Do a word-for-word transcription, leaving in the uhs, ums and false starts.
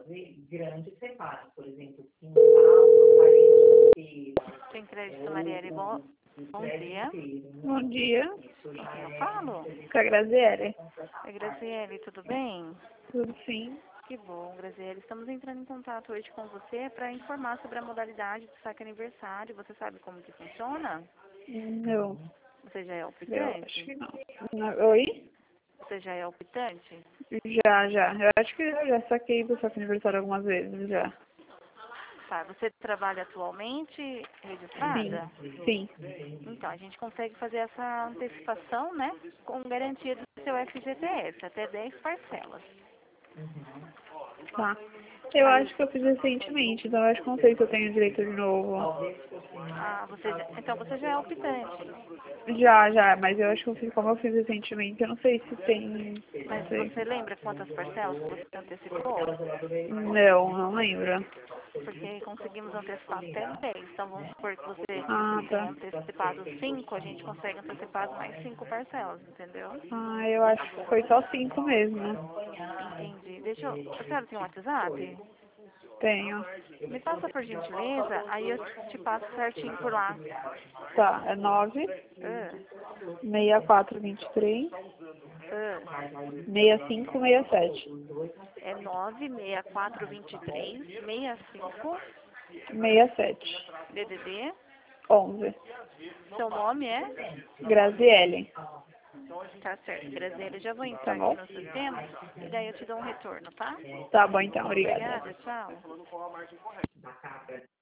Tem crédito, Marielle. Bom, bom dia. Bom dia, Com quem eu falo? com a Graziele. É Graziele, tudo bem? Tudo sim? Que bom, Graziele. Estamos entrando em contato hoje com você para informar sobre a modalidade do saque aniversário. Você sabe como que funciona? Não, Você já é eu acho optante? que não. Não, Oi? Você já é optante? Já, já. Eu acho que eu já saquei do seu aniversário algumas vezes, já. Tá, você trabalha atualmente Sim, registrada? sim. Então, a gente consegue fazer essa antecipação, né, com garantia do seu F G T S, até dez parcelas. Tá. Eu Aí, acho que eu fiz recentemente, então eu acho que não sei se eu tenho direito de novo. ah, você já, então você já é optante, Já, já, mas eu acho que eu fiz, como eu fiz recentemente, eu não sei se tem. Não mas sei. você lembra quantas parcelas você antecipou? Não, não lembro. Porque conseguimos antecipar até dez. Então, vamos supor que você Ah, tenha tá. antecipado cinco, a gente consegue antecipar mais cinco parcelas, entendeu? Ah, eu acho que foi só cinco mesmo. Entendi. Deixa eu... A senhora tem um WhatsApp? Tenho. Me passa por gentileza, aí eu te passo certinho por lá. Tá, é nove Ah, seis quatro dois três ah. seis cinco seis sete. É nove seis quatro dois três seis cinco seis sete. D D D. onze. Seu nome é? Graziele. Tá certo, Graziela. Já vou Tá entrar aqui bom? no sistema e daí eu te dou um retorno, tá? Tá bom então, obrigada. Obrigada, tchau.